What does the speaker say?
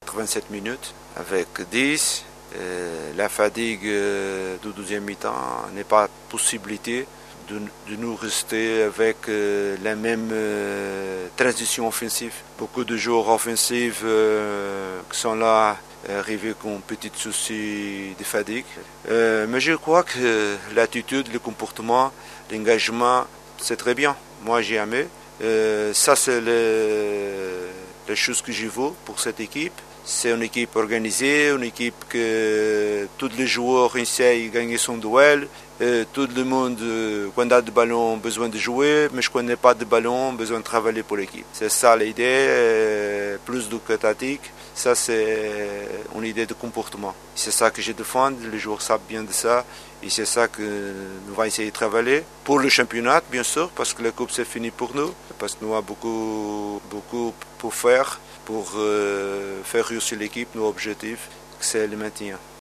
87 minutes avec 10. La fatigue du deuxième mi-temps n'est pas possibilité de nous rester avec la même transition offensive. Beaucoup de joueurs offensifs qui sont là arrivés avec un petit souci de fatigue. Mais je crois que l'attitude, le comportement, l'engagement, c'est très bien. Moi, j'ai aimé. Ça, c'est les choses que je veux pour cette équipe. C'est une équipe organisée, une équipe que tous les joueurs essayent de gagner son duel. Tout le monde, quand a de ballon, a besoin de jouer, mais quand on n'a pas de ballon, a besoin de travailler pour l'équipe. C'est ça l'idée, plus que tactique. Ça, c'est une idée de comportement. C'est ça que je défends, les joueurs savent bien de ça. Et c'est ça que nous allons essayer de travailler. Pour le championnat, bien sûr, parce que la Coupe, c'est fini pour nous. Parce que nous avons beaucoup pour faire réussir l'équipe, nos objectifs, c'est le maintien.